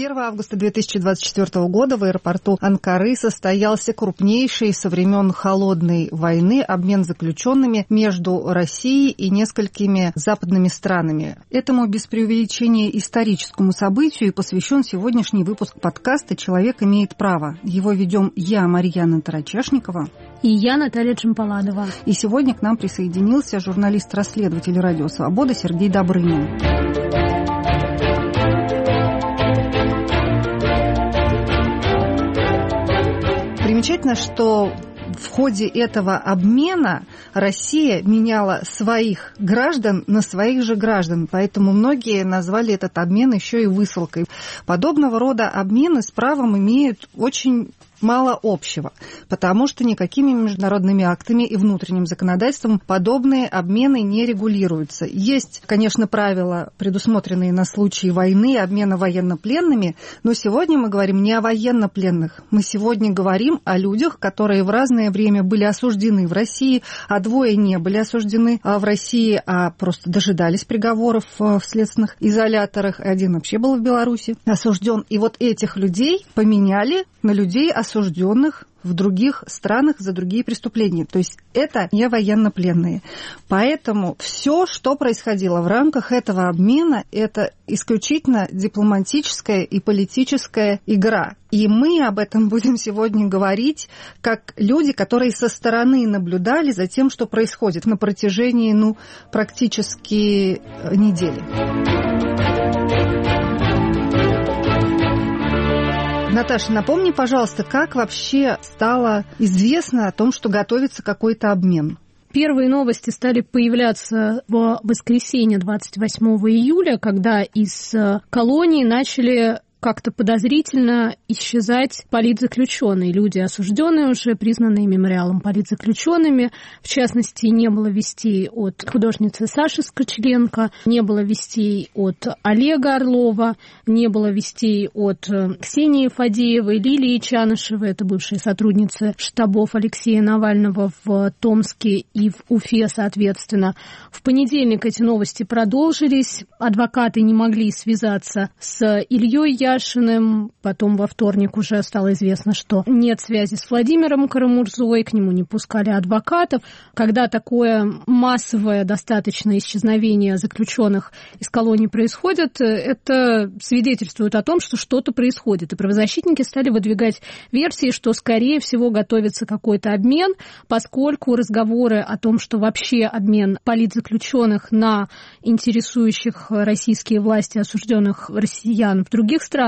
1 августа 2024 года в аэропорту Анкары состоялся крупнейший со времен Холодной войны обмен заключенными между Россией и несколькими западными странами. Этому без преувеличения историческому событию и посвящен сегодняшний выпуск подкаста «Человек имеет право». Его ведем я, Марьяна Тарачешникова. И я, Наталья Джампаладова. И сегодня к нам присоединился журналист-расследователь «Радио Свобода» Сергей Добрынин. Примечательно, что в ходе этого обмена Россия меняла своих граждан на своих же граждан, поэтому многие назвали этот обмен еще и высылкой. Подобного рода обмены с правом имеют очень мало общего, потому что никакими международными актами и внутренним законодательством подобные обмены не регулируются. Есть, конечно, правила, предусмотренные на случай войны, обмена военнопленными, но сегодня мы говорим не о военнопленных. Мы сегодня говорим о людях, которые в разное время были осуждены в России, а двое не были осуждены в России, а просто дожидались приговоров в следственных изоляторах. Один вообще был в Беларуси осужден. И вот этих людей поменяли на людей, осужденных в других странах за другие преступления. То есть это не военнопленные. Поэтому все, что происходило в рамках этого обмена, это исключительно дипломатическая и политическая игра. И мы об этом будем сегодня говорить как люди, которые со стороны наблюдали за тем, что происходит на протяжении, практически недели. Наташа, напомни, пожалуйста, как вообще стало известно о том, что готовится какой-то обмен? Первые новости стали появляться в воскресенье 28 июля, когда из колонии начали как-то подозрительно исчезать политзаключенные. Люди, осужденные уже, признанные мемориалом политзаключенными. В частности, не было вестей от художницы Саши Скочеленко, не было вестей от Олега Орлова, не было вестей от Ксении Фадеевой, Лилии Чанышевой, это бывшие сотрудницы штабов Алексея Навального в Томске и в Уфе, соответственно. В понедельник эти новости продолжились. Адвокаты не могли связаться с Ильей Яшиным. Потом во вторник уже стало известно, что нет связи с Владимиром Карамурзой, к нему не пускали адвокатов. Когда такое массовое достаточно исчезновение заключенных из колонии происходит, это свидетельствует о том, что что-то происходит. И правозащитники стали выдвигать версии, что, скорее всего, готовится какой-то обмен, поскольку разговоры о том, что вообще обмен политзаключенных на интересующих российские власти осужденных россиян в других странах,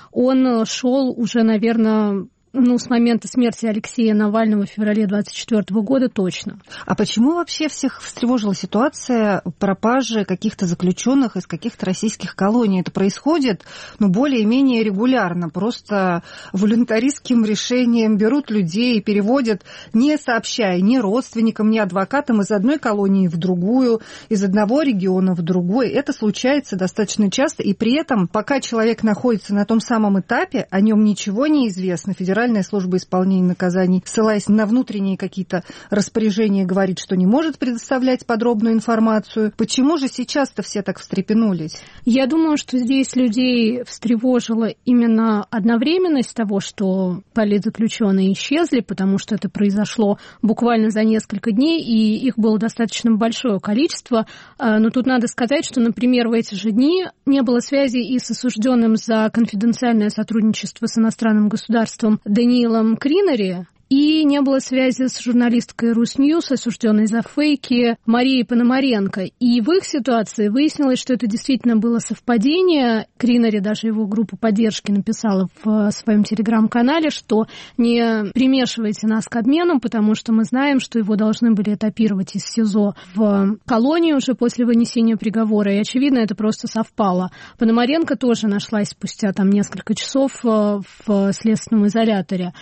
он шел уже, наверное, с момента смерти Алексея Навального в феврале 2024 года точно. А почему вообще всех встревожила ситуация пропажи каких-то заключенных из каких-то российских колоний? Это происходит, более-менее регулярно. Просто волюнтаристским решением берут людей и переводят, не сообщая ни родственникам, ни адвокатам из одной колонии в другую, из одного региона в другой. Это случается достаточно часто, и при этом, пока человек находится на том самом этапе, о нем ничего не известно. Федеральная служба исполнения наказаний, ссылаясь на внутренние какие-то распоряжения, говорит, что не может предоставлять подробную информацию. Почему же сейчас-то все так встрепенулись? Я думаю, что здесь людей встревожила именно одновременность того, что политзаключенные исчезли, потому что это произошло буквально за несколько дней, и их было достаточно большое количество. Но тут надо сказать, что, например, в эти же дни не было связи и с осужденным за конфиденциальное сотрудничество с иностранным государством Даниилом Кринери, и не было связи с журналисткой Русньюз, осужденной за фейки, Марией Пономаренко. И в их ситуации выяснилось, что это действительно было совпадение. Кринери, даже его группа поддержки, написала в своем телеграм-канале, что не примешивайте нас к обмену, потому что мы знаем, что его должны были этапировать из СИЗО в колонию уже после вынесения приговора. И, очевидно, это просто совпало. Пономаренко тоже нашлась спустя несколько часов в следственном изоляторе.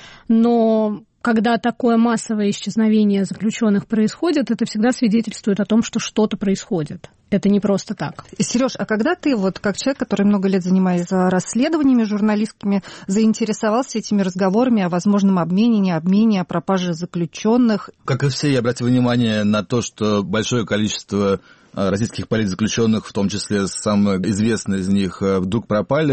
Но когда такое массовое исчезновение заключенных происходит, это всегда свидетельствует о том, что что-то происходит. Это не просто так. Сереж, а когда ты, как человек, который много лет занимается расследованиями журналистскими, заинтересовался этими разговорами о возможном обмене, не обмене, о пропаже заключенных? Как и все, я обратил внимание на то, что большое количество российских политзаключенных, в том числе самые известные из них, вдруг пропали.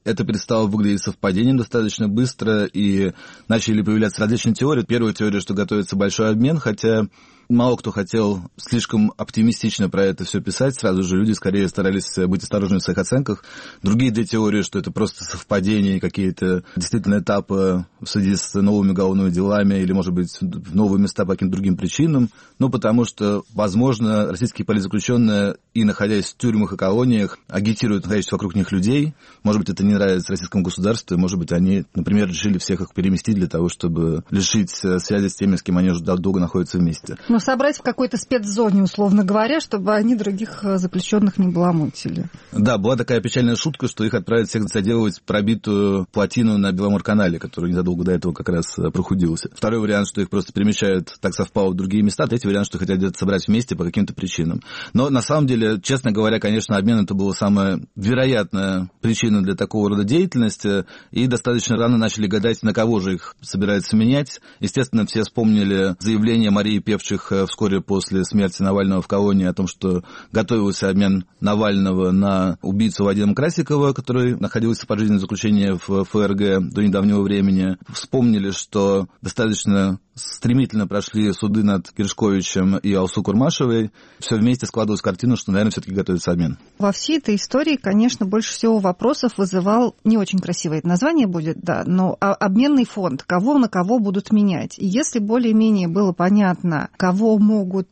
это перестало выглядеть совпадением достаточно быстро, и начали появляться различные теории. Первая теория, что готовится большой обмен, хотя мало кто хотел слишком оптимистично про это все писать. Сразу же люди скорее старались быть осторожными в своих оценках. Другие две теории, что это просто совпадения, какие-то действительно этапы в связи с новыми уголовными делами или, может быть, в новые места по каким-то другим причинам. Ну, потому что, возможно, российские политзаключенные, и находясь в тюрьмах и колониях, агитируют находящихся вокруг них людей. Может быть, это не нравится российскому государству, и, может быть, они, например, решили всех их переместить для того, чтобы лишить связи с теми, с кем они уже долго находятся вместе. Собрать в какой-то спецзоне, условно говоря, чтобы они других заключенных не баламутили. Да, была такая печальная шутка, что их отправят всех заделывать пробитую плотину на Беломорканале, который незадолго до этого как раз прохудился. Второй вариант, что их просто перемещают, так совпало, в другие места. Третий вариант, что хотят где-то собрать вместе по каким-то причинам. Но на самом деле, честно говоря, конечно, обмен это была самая вероятная причина для такого рода деятельности, и достаточно рано начали гадать, на кого же их собираются менять. Естественно, все вспомнили заявление Марии Певчих вскоре после смерти Навального в колонии о том, что готовился обмен Навального на убийцу Вадима Красикова, который находился в пожизненном заключении в ФРГ до недавнего времени. Вспомнили, что достаточно стремительно прошли суды над Гершковичем и Алсу Курмашевой. Все вместе складывалась картина, что, наверное, все-таки готовится обмен. Во всей этой истории, конечно, больше всего вопросов вызывал, не очень красивое это название будет, да, но обменный фонд, кого на кого будут менять. И если более-менее было понятно, кого могут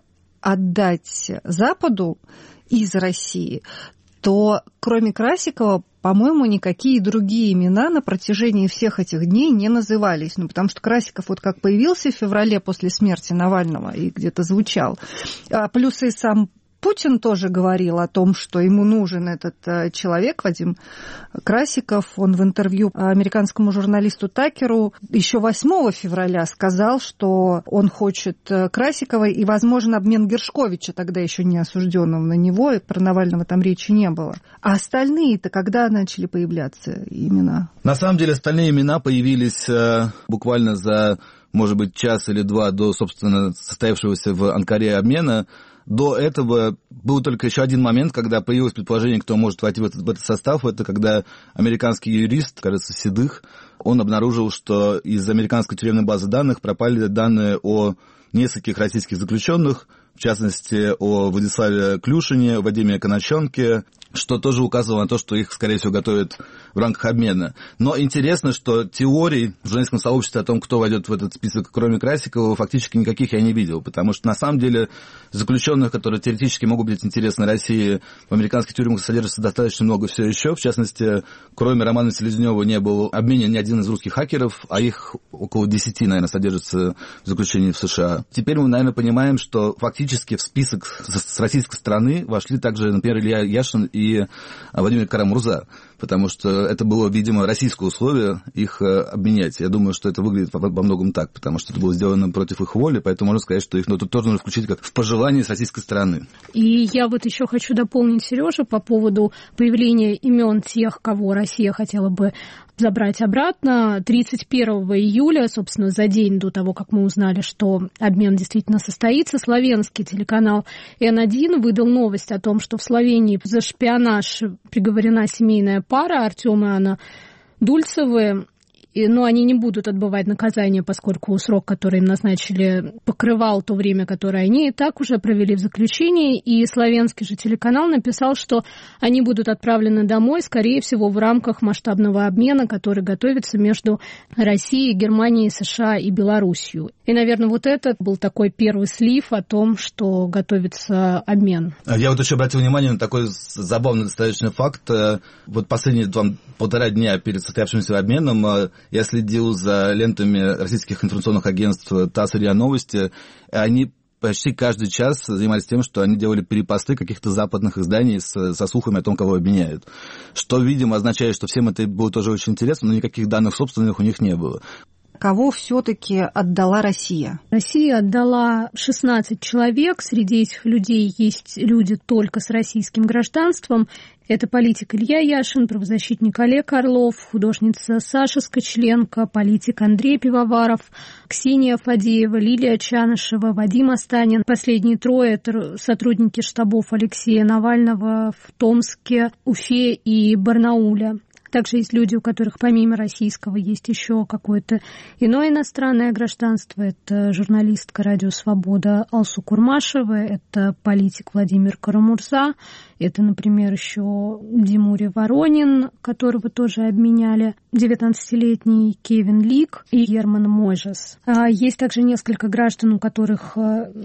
отдать Западу из России, то кроме Красикова, по-моему, никакие другие имена на протяжении всех этих дней не назывались. Ну, потому что Красиков вот как появился в феврале после смерти Навального и где-то звучал. Плюс и сам Путин тоже говорил о том, что ему нужен этот человек, Вадим Красиков. Он в интервью американскому журналисту Такеру еще 8 февраля сказал, что он хочет Красикова и, возможно, обмен Гершковича, тогда еще не осужденного на него, и про Навального там речи не было. А остальные-то когда начали появляться имена? На самом деле остальные имена появились буквально за, может быть, час или два до, собственно, состоявшегося в Анкаре обмена. До этого был только еще один момент, когда появилось предположение, кто может войти в этот состав. Это когда американский юрист, кажется, Седых, он обнаружил, что из американской тюремной базы данных пропали данные о нескольких российских заключенных, в частности, о Владиславе Клюшине, Вадиме Коноченке, что тоже указывало на то, что их, скорее всего, готовят в рамках обмена. Но интересно, что теорий в журналистском сообществе о том, кто войдет в этот список, кроме Красикова, фактически никаких я не видел, потому что, на самом деле, заключенных, которые теоретически могут быть интересны России, в американских тюрьмах содержится достаточно много все еще. В частности, кроме Романа Селезнева не был обменен ни один из русских хакеров, а их около 10, наверное, содержится в заключении в США. Теперь мы, наверное, понимаем, что фактически в список с российской стороны вошли также, например, Илья Яшин и Владимир Кара-Мурза, потому что это было, видимо, российское условие их обменять. Я думаю, что это выглядит во многом так, потому что это было сделано против их воли, поэтому можно сказать, что их тут тоже нужно включить как в пожелание с российской стороны. И я вот еще хочу дополнить Сережу по поводу появления имен тех, кого Россия хотела бы забрать обратно. 31 июля, собственно, за день до того, как мы узнали, что обмен действительно состоится, словенский телеканал N1 выдал новость о том, что в Словении за шпионаж приговорена семейная пара Артём и Анна Дульцевы. Но они не будут отбывать наказание, поскольку срок, который им назначили, покрывал то время, которое они и так уже провели в заключении. И словенский же телеканал написал, что они будут отправлены домой, скорее всего, в рамках масштабного обмена, который готовится между Россией, Германией, США и Белоруссией. И, наверное, вот это был такой первый слив о том, что готовится обмен. Я вот еще обратил внимание на такой забавный достаточно факт. Вот последние 1,5 дня перед состоявшимся обменом я следил за лентами российских информационных агентств ТАСС и РИА Новости. Они почти каждый час занимались тем, что они делали перепосты каких-то западных изданий со слухами о том, кого обменяют. Что, видимо, означает, что всем это было тоже очень интересно, но никаких данных собственных у них не было. Кого все-таки отдала Россия? Россия отдала 16 человек. Среди этих людей есть люди только с российским гражданством. Это политик Илья Яшин, правозащитник Олег Орлов, художница Саша Скочленко, политик Андрей Пивоваров, Ксения Фадеева, Лилия Чанышева, Вадим Останин. Последние трое – это сотрудники штабов Алексея Навального в Томске, Уфе и Барнауле. Также есть люди, у которых помимо российского есть еще какое-то иное иностранное гражданство. Это журналистка «Радио Свобода» Алсу Курмашева, это политик Владимир Карамурза, это, например, еще Димури Воронин, которого тоже обменяли, 19-летний Кевин Лик и Герман Мойжес. Есть также несколько граждан, у которых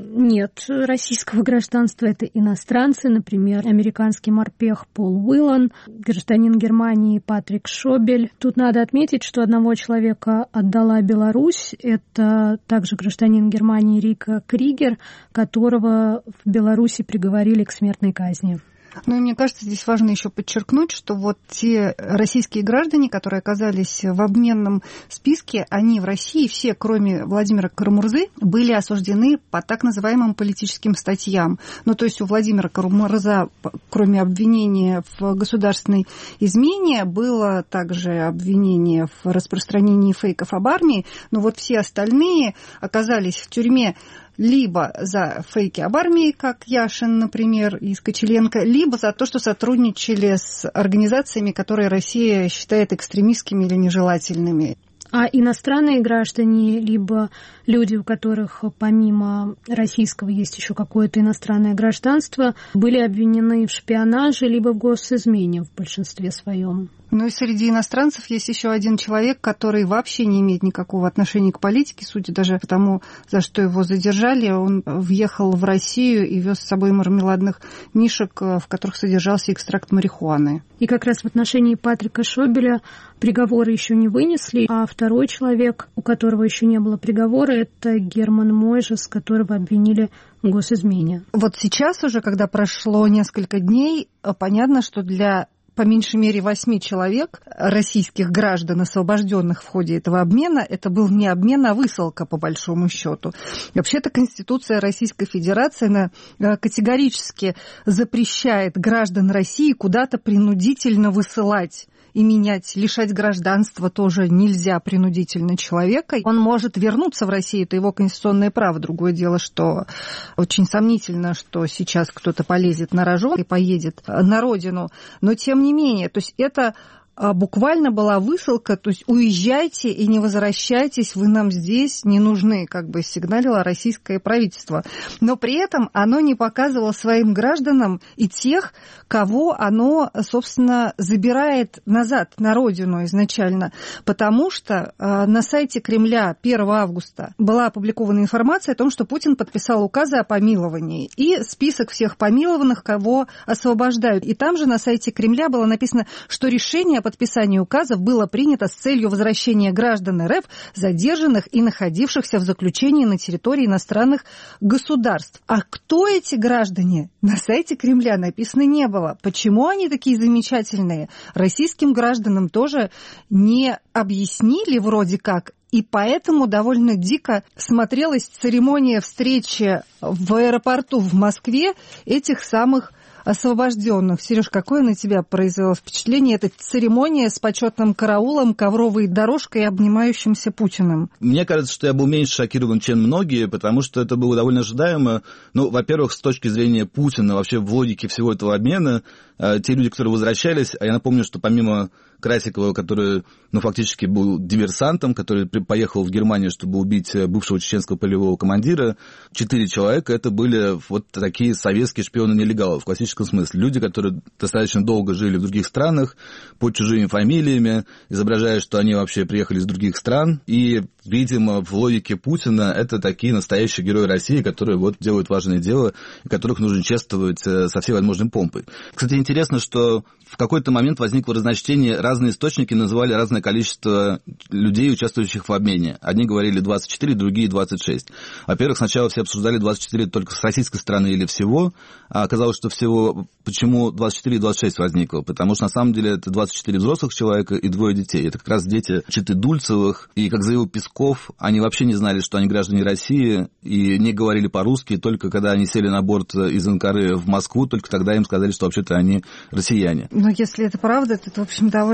нет российского гражданства. Это иностранцы, например, американский морпех Пол Уиллан, гражданин Германии Патрик Шобель. Тут надо отметить, что одного человека отдала Беларусь. Это также гражданин Германии Рика Кригер, которого в Беларуси приговорили к смертной казни. Ну и мне кажется, здесь важно еще подчеркнуть, что вот те российские граждане, которые оказались в обменном списке, они в России все, кроме Владимира Карамурзы, были осуждены по так называемым политическим статьям. Ну, то есть у Владимира Карамурза, кроме обвинения в государственной измене, было также обвинение в распространении фейков об армии, но вот все остальные оказались в тюрьме либо за фейки об армии, как Яшин, например, из Кочеленко, либо за то, что сотрудничали с организациями, которые Россия считает экстремистскими или нежелательными. А иностранные граждане, либо люди, у которых помимо российского есть еще какое-то иностранное гражданство, были обвинены в шпионаже, либо в госизмене в большинстве своем. Ну и среди иностранцев есть еще один человек, который вообще не имеет никакого отношения к политике, судя даже по тому, за что его задержали. Он въехал в Россию и вез с собой мармеладных мишек, в которых содержался экстракт марихуаны. И как раз в отношении Патрика Шобеля приговоры еще не вынесли, а второй человек, у которого еще не было приговора, это Герман Мойжес, которого обвинили в госизмене. Вот сейчас уже, когда прошло несколько дней, понятно, что для по меньшей мере 8 человек, российских граждан, освобожденных в ходе этого обмена, это был не обмен, а высылка, по большому счету. Вообще-то Конституция Российской Федерации категорически запрещает граждан России куда-то принудительно высылать и менять, лишать гражданства тоже нельзя принудительно человека. Он может вернуться в Россию, это его конституционное право. Другое дело, что очень сомнительно, что сейчас кто-то полезет на рожон и поедет на родину. Но тем не менее, то есть это буквально была высылка, то есть уезжайте и не возвращайтесь, вы нам здесь не нужны, как бы сигналило российское правительство. Но при этом оно не показывало своим гражданам и тех, кого оно, собственно, забирает назад на родину изначально. Потому что на сайте Кремля 1 августа была опубликована информация о том, что Путин подписал указы о помиловании и список всех помилованных, кого освобождают. И там же на сайте Кремля было написано, что решение о подписании указов было принято с целью возвращения граждан РФ, задержанных и находившихся в заключении на территории иностранных государств. А кто эти граждане? На сайте Кремля написано не было. Почему они такие замечательные? Российским гражданам тоже не объяснили вроде как. И поэтому довольно дико смотрелась церемония встречи в аэропорту в Москве этих самых освобожденных. Сереж, какое на тебя произвело впечатление эта церемония с почетным караулом, ковровой дорожкой и обнимающимся Путиным? Мне кажется, что я был меньше шокирован, чем многие, потому что это было довольно ожидаемо. Ну, во-первых, с точки зрения Путина, вообще в логике всего этого обмена, те люди, которые возвращались, а я напомню, что помимо Красикова, который, фактически был диверсантом, который поехал в Германию, чтобы убить бывшего чеченского полевого командира, 4 человека, это были вот такие советские шпионы-нелегалы в классическом смысле. Люди, которые достаточно долго жили в других странах, под чужими фамилиями, изображая, что они вообще приехали из других стран. И, видимо, в логике Путина это такие настоящие герои России, которые вот делают важное дело, и которых нужно чествовать со всей возможной помпой. Кстати, интересно, что в какой-то момент возникло разночтение. Разные источники называли разное количество людей, участвующих в обмене. Одни говорили 24, другие 26. Во-первых, сначала все обсуждали 24 только с российской стороны или всего, а оказалось, что всего. Почему 24 и 26 возникло? Потому что на самом деле это 24 взрослых человека и 2 детей. Это как раз дети Читы Дульцевых. И, как заявил Песков, они вообще не знали, что они граждане России, и не говорили по-русски. Только когда они сели на борт из Анкары в Москву, только тогда им сказали, что вообще-то они россияне. Но если это правда, то это, в общем, довольно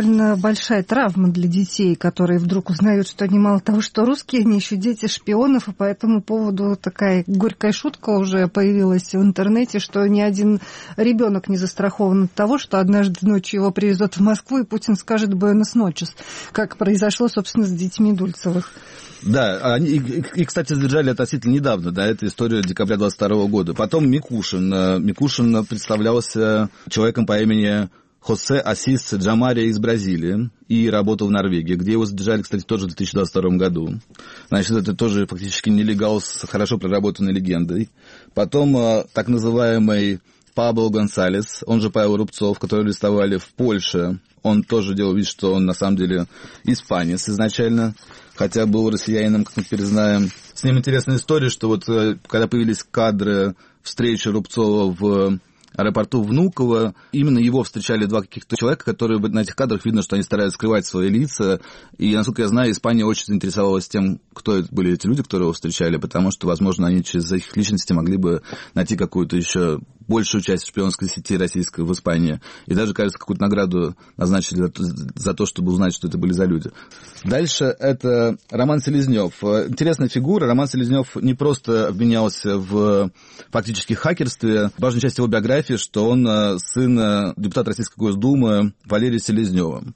довольно большая травма для детей, которые вдруг узнают, что они мало того, что русские, они еще дети шпионов, и по этому поводу такая горькая шутка уже появилась в интернете, что ни один ребенок не застрахован от того, что однажды ночью его привезут в Москву, и Путин скажет «Буэнос ночес», как произошло, собственно, с детьми Дульцевых. Да, и, кстати, задержали относительно недавно, да, это история декабря 22 года. Потом Микушин. Микушин представлялся человеком по имени Хосе Асис Джамария из Бразилии и работал в Норвегии, где его задержали, кстати, тоже в 2022 году. Значит, это тоже фактически нелегал с хорошо проработанной легендой. Потом так называемый Пабло Гонсалес, он же Павел Рубцов, которого арестовали в Польше. Он тоже делал вид, что он на самом деле испанец изначально, хотя был россиянином, как мы теперь знаем. С ним интересная история, что вот когда появились кадры встречи Рубцова в аэропорту Внуково, именно его встречали два каких-то человека, которые на этих кадрах видно, что они стараются скрывать свои лица. И, насколько я знаю, Испания очень заинтересовалась тем, кто это были эти люди, которые его встречали, потому что, возможно, они через их личности могли бы найти какую-то еще большую часть шпионской сети российской в Испании. И даже, кажется, какую-то награду назначили за то, чтобы узнать, что это были за люди. Дальше это Роман Селезнёв. Интересная фигура. Роман Селезнёв не просто обвинялся в фактически хакерстве. Важная часть его биографии, что он сын депутата Российской Госдумы Валерия Селезнёва.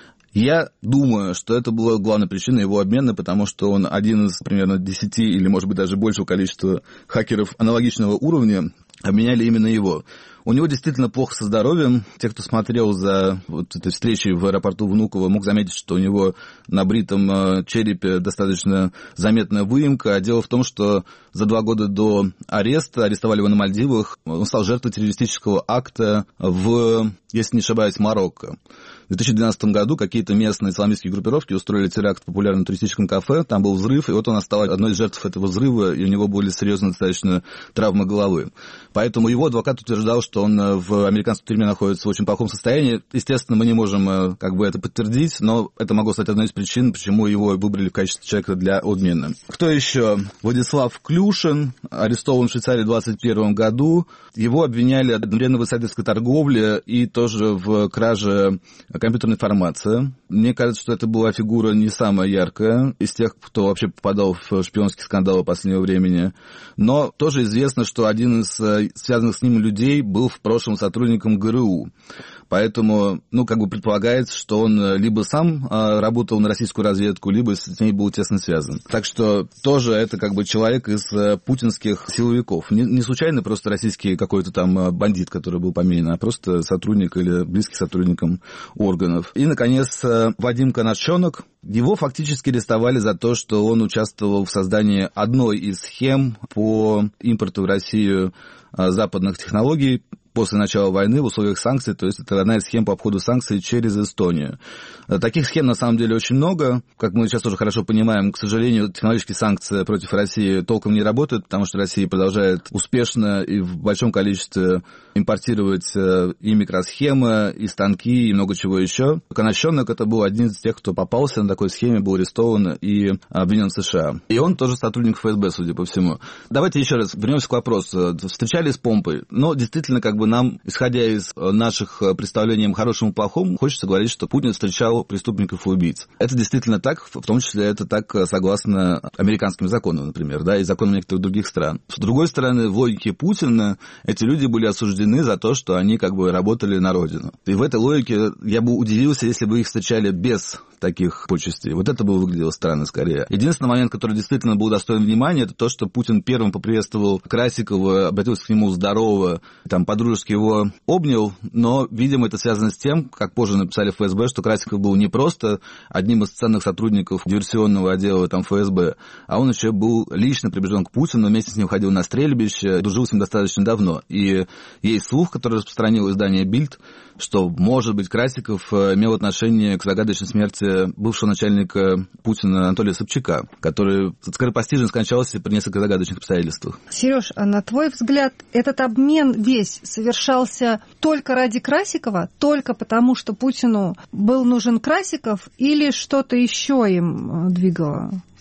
Я думаю, что это была главная причина его обмена, потому что он один из примерно 10 или, может быть, даже большего количества хакеров аналогичного уровня обменяли именно его. У него действительно плохо со здоровьем. Те, кто смотрел за вот этой встречей в аэропорту Внуково, мог заметить, что у него на бритом черепе достаточно заметная выемка. А дело в том, что за 2 года до ареста, арестовали его на Мальдивах, он стал жертвой террористического акта в, если не ошибаюсь, Марокко. В 2012 году какие-то местные исламистские группировки устроили теракт в популярном туристическом кафе, там был взрыв, и вот он стал одной из жертв этого взрыва, и у него были серьезные достаточно травмы головы. Поэтому его адвокат утверждал, что он в американской тюрьме находится в очень плохом состоянии. Естественно, мы не можем это подтвердить, но это могло стать одной из причин, почему его выбрали в качестве человека для обмена. Кто еще? Владислав Клюшин, арестован в Швейцарии в 2021 году. Его обвиняли одновременно в инсайдерской торговле и тоже в краже компьютерной информации. Мне кажется, что это была фигура не самая яркая из тех, кто вообще попадал в шпионские скандалы последнего времени. Но тоже известно, что один из связанных с ним людей был в прошлом сотрудником ГРУ. Поэтому, предполагается, что он либо сам работал на российскую разведку, либо с ней был тесно связан. Так что тоже это человек из путинских силовиков. Не случайно просто российский какой-то там бандит, который был поменен, а просто сотрудник или близкий сотрудникам органов. И, наконец, Вадим Коношенок. Его фактически арестовали за то, что он участвовал в создании одной из схем по импорту в Россию западных технологий после начала войны в условиях санкций, то есть это одна из схем по обходу санкций через Эстонию. Таких схем на самом деле очень много. Как мы сейчас тоже хорошо понимаем, к сожалению, технологические санкции против России толком не работают, потому что Россия продолжает успешно и в большом количестве импортировать и микросхемы, и станки, и много чего еще. Конощенок это был один из тех, кто попался на такой схеме, был арестован и обвинен в США. И он тоже сотрудник ФСБ, судя по всему. Давайте еще раз вернемся к вопросу. Встречались с помпой. Но действительно, нам, исходя из наших представлений о хорошем и плохом, хочется говорить, что Путин встречал преступников и убийц. Это действительно так, в том числе это так согласно американским законам, например, и законам некоторых других стран. С другой стороны, в логике Путина эти люди были осуждены за то, что они работали на родину. И в этой логике я бы удивился, если бы их встречали без таких почестей. Вот это бы выглядело странно скорее. Единственный момент, который действительно был достоин внимания, это то, что Путин первым поприветствовал Красикова, обратился к нему здорово, подружески его обнял, но, видимо, это связано с тем, как позже написали в ФСБ, что Красиков был не просто одним из ценных сотрудников диверсионного отдела ФСБ, а он еще был лично приближен к Путину, вместе с ним ходил на стрельбище, дружил с ним достаточно давно. И есть слух, который распространил издание «Бильд», что, может быть, Красиков имел отношение к загадочной смерти бывшего начальника Путина Анатолия Собчака, который скоропостижно скончался при нескольких загадочных обстоятельствах. Сереж, а на твой взгляд, этот обмен весь совершался только ради Красикова, только потому, что Путину был нужен Красиков, или что-то еще им двигало?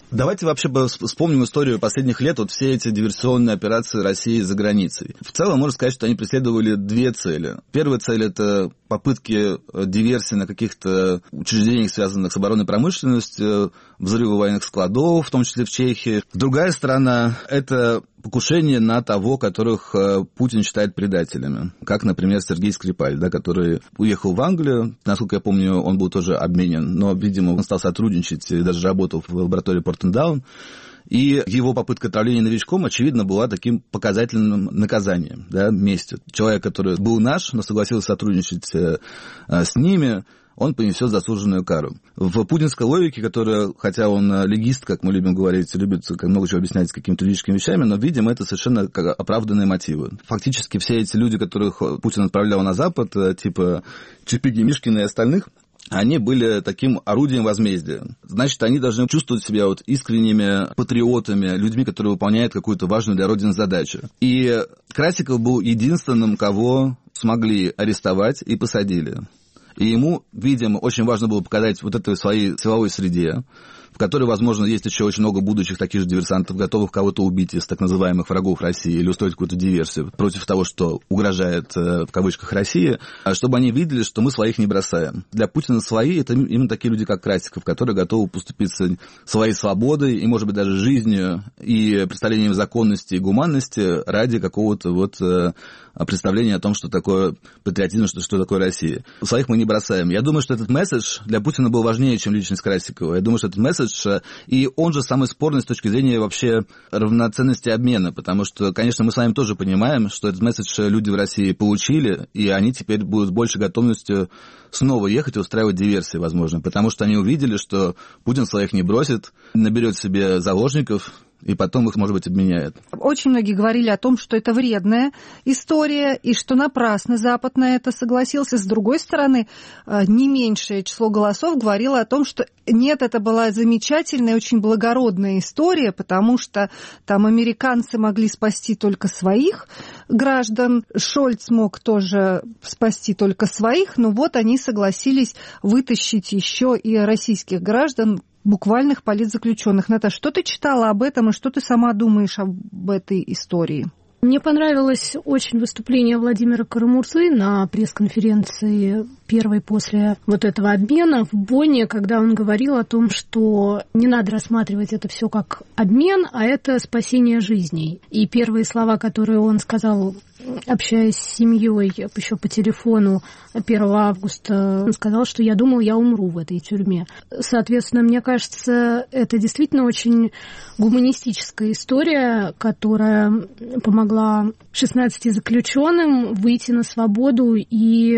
Давайте вообще вспомним историю последних лет, вот все эти диверсионные операции России за границей. В целом, можно сказать, что они преследовали две цели. Первая цель – это попытки диверсии на каких-то учреждениях, связанных с оборонной промышленностью, взрывы военных складов, в том числе в Чехии. Другая сторона – это покушение на того, которых Путин считает предателями. Как, например, Сергей Скрипаль, да, который уехал в Англию. Насколько я помню, он был тоже обменен, но, видимо, он стал сотрудничать и даже работал в лаборатории Портендаун. И его попытка отравления новичком, очевидно, была таким показательным наказанием, да, местью. Человек, который был наш, но согласился сотрудничать с ними, он понесет заслуженную кару. В путинской логике, которая, хотя он легист, как мы любим говорить, любит много чего объяснять какими-то юридическими вещами, но, видимо, это совершенно оправданные мотивы. Фактически все эти люди, которых Путин отправлял на Запад, типа Чапиги, Мишкина и остальных, они были таким орудием возмездия. Значит, они должны чувствовать себя вот искренними патриотами, людьми, которые выполняют какую-то важную для Родины задачу. И Красиков был единственным, кого смогли арестовать и посадили. И ему, видимо, очень важно было показать вот это в своей силовой среде, в которой, возможно, есть еще очень много будущих таких же диверсантов, готовых кого-то убить из так называемых врагов России или устроить какую-то диверсию против того, что угрожает, в кавычках, России, чтобы они видели, что мы своих не бросаем. Для Путина свои – это именно такие люди, как Красиков, которые готовы поступиться своей свободой и, может быть, даже жизнью и представлением законности и гуманности ради какого-то вот представления о том, что такое патриотизм, что такое Россия. Своих мы не бросаем. Я думаю, что этот месседж для Путина был важнее, чем личность Красикова. Я думаю, что этот месседж, и он же самый спорный с точки зрения вообще равноценности обмена, потому что, конечно, мы с вами тоже понимаем, что этот месседж люди в России получили, и они теперь будут с большей готовностью снова ехать и устраивать диверсии, возможно, потому что они увидели, что Путин своих не бросит, наберет себе заложников, и потом их, может быть, обменяет. Очень многие говорили о том, что это вредная история, и что напрасно Запад на это согласился. С другой стороны, не меньшее число голосов говорило о том, что нет, это была замечательная, очень благородная история, потому что там американцы могли спасти только своих граждан, Шольц мог тоже спасти только своих, но вот они согласились вытащить еще и российских граждан, буквальных политзаключенных. Наташа, что ты читала об этом и что ты сама думаешь об этой истории? Мне понравилось очень выступление Владимира Карамурзы на пресс-конференции первой после вот этого обмена в Бонне, когда он говорил о том, что не надо рассматривать это все как обмен, а это спасение жизней. И первые слова, которые он сказал, общаясь с семьей еще по телефону 1 августа, он сказал, что я думал, я умру в этой тюрьме. Соответственно, мне кажется, это действительно очень гуманистическая история, которая помогла 16 заключенным выйти на свободу и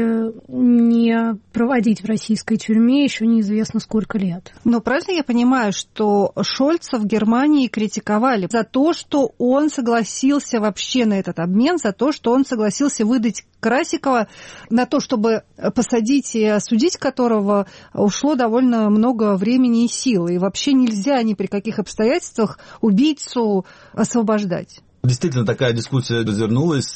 не проводить в российской тюрьме еще неизвестно сколько лет. Но правильно я понимаю, что Шольца в Германии критиковали за то, что он согласился вообще на этот обмен, за то, что он согласился выдать Красикова, на то, чтобы посадить и осудить которого ушло довольно много времени и сил. И вообще нельзя ни при каких обстоятельствах убийцу освобождать. Действительно, такая дискуссия развернулась,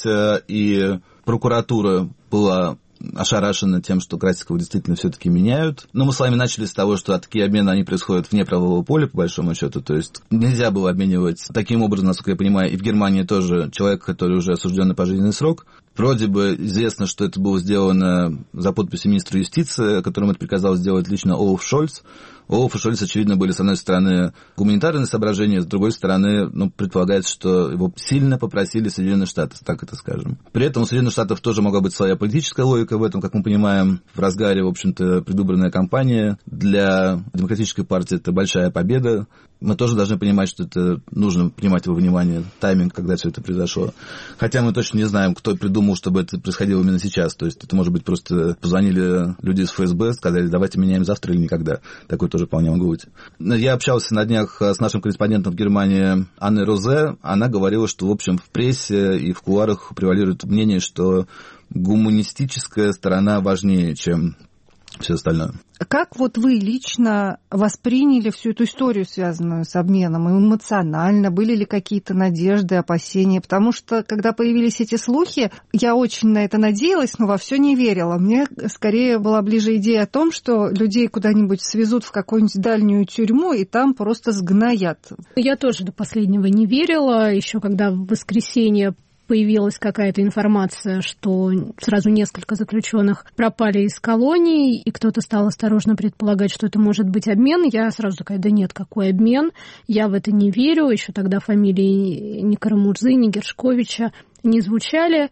и прокуратура была ошарашены тем, что Красикова действительно все-таки меняют. Но мы с вами начали с того, что такие обмены, они происходят вне правового поля, по большому счету. То есть нельзя было обменивать таким образом, насколько я понимаю, и в Германии тоже человека, который уже осужден на пожизненный срок. Вроде бы известно, что это было сделано за подписью министра юстиции, которому это приказал сделать лично Олаф Шольц. У Олафа Шольца, очевидно, были, с одной стороны, гуманитарные соображения, с другой стороны, предполагается, что его сильно попросили Соединенные Штаты, так это скажем. При этом у Соединенных Штатов тоже могла быть своя политическая логика в этом, как мы понимаем, в разгаре, в общем-то, предвыборная кампания. Для демократической партии это большая победа. Мы тоже должны понимать, что это нужно принимать во внимание, тайминг, когда все это произошло. Хотя мы точно не знаем, кто придумал, чтобы это происходило именно сейчас. То есть это, может быть, просто позвонили люди из ФСБ, сказали, давайте меняем завтра или никогда. Такое тоже вполне могло быть. Я общался на днях с нашим корреспондентом в Германии Анной Розе. Она говорила, что, в общем, в прессе и в кулуарах превалирует мнение, что гуманистическая сторона важнее, чем все остальное. Как вот вы лично восприняли всю эту историю, связанную с обменом, эмоционально? Были ли какие-то надежды, опасения? Потому что, когда появились эти слухи, я очень на это надеялась, но во все не верила. Мне скорее была ближе идея о том, что людей куда-нибудь свезут в какую-нибудь дальнюю тюрьму и там просто сгноят. Я тоже до последнего не верила. Еще когда в воскресенье появилась какая-то информация, что сразу несколько заключенных пропали из колонии, и кто-то стал осторожно предполагать, что это может быть обмен. Я сразу такая: да нет, какой обмен? Я в это не верю. Еще тогда фамилии ни Карамурзы, ни Гершковича не звучали.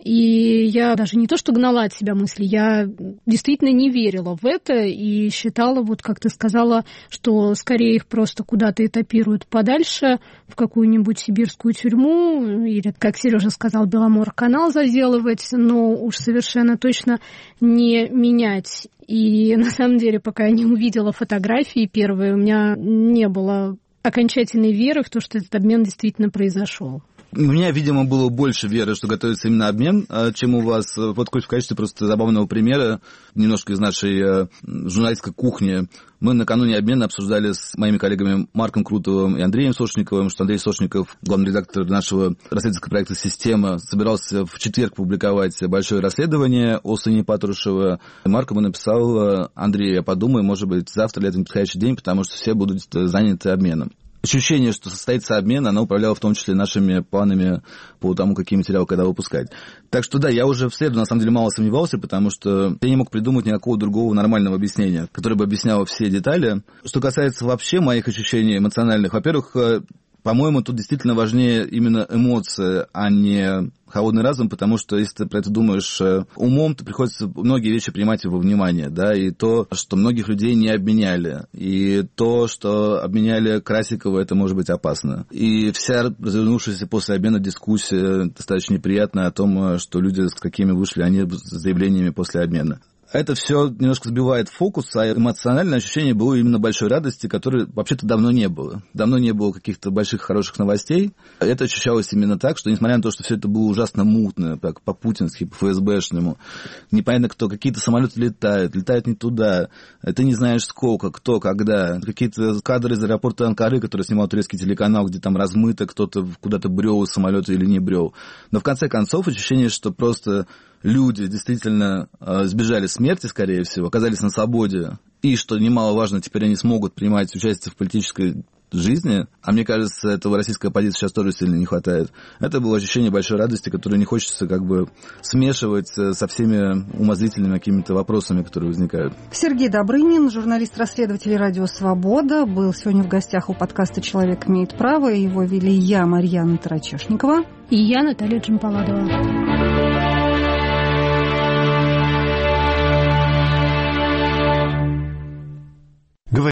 И я даже не то что гнала от себя мысли, я действительно не верила в это и считала, вот как ты сказала, что скорее их просто куда-то этапируют подальше, в какую-нибудь сибирскую тюрьму, или, как Сережа сказал, Беломор-канал заделывать, но уж совершенно точно не менять. И на самом деле, пока я не увидела фотографии первые, у меня не было окончательной веры в то, что этот обмен действительно произошел. У меня, видимо, было больше веры, что готовится именно обмен, чем у вас. Вот в качестве просто забавного примера, немножко из нашей журналистской кухни. Мы накануне обмена обсуждали с моими коллегами Марком Крутовым и Андреем Сошниковым, что Андрей Сошников, главный редактор нашего расследовательского проекта «Система», собирался в четверг публиковать большое расследование о сыне Патрушева. Марк ему написал: Андрей, я подумаю, может быть, завтра или это неподходящий день, потому что все будут заняты обменом. Ощущение, что состоится обмен, оно управляло в том числе нашими планами по тому, какие материалы когда выпускать. Так что да, я уже в среду на самом деле мало сомневался, потому что я не мог придумать никакого другого нормального объяснения, которое бы объясняло все детали. Что касается вообще моих ощущений эмоциональных, во-первых, по-моему, тут действительно важнее именно эмоции, а не холодный разум, потому что если ты про это думаешь умом, то приходится многие вещи принимать во внимание, да, и то, что многих людей не обменяли, и то, что обменяли Красикова, это может быть опасно. И вся развернувшаяся после обмена дискуссия достаточно неприятная о том, что люди с какими вышли они с заявлениями после обмена. Это все немножко сбивает фокус, а эмоциональное ощущение было именно большой радости, которой вообще-то давно не было. Давно не было каких-то больших хороших новостей. Это ощущалось именно так, что несмотря на то, что все это было ужасно мутно, так, по-путински, по-ФСБшному, непонятно кто, какие-то самолеты летают не туда, ты не знаешь сколько, кто, когда, какие-то кадры из аэропорта Анкары, который снимал турецкий телеканал, где там размыто, кто-то куда-то брел из самолета или не брел. Но в конце концов ощущение, что просто люди действительно сбежали смерти, скорее всего, оказались на свободе, и, что немаловажно, теперь они смогут принимать участие в политической жизни, а мне кажется, этого российской оппозиции сейчас тоже сильно не хватает. Это было ощущение большой радости, которое не хочется как бы смешивать со всеми умозрительными какими-то вопросами, которые возникают. Сергей Добрынин, журналист-расследователь «Радио Свобода», был сегодня в гостях у подкаста «Человек имеет право». Его вели я, Марьяна Тарачешникова. И я, Наталья Джампаладова.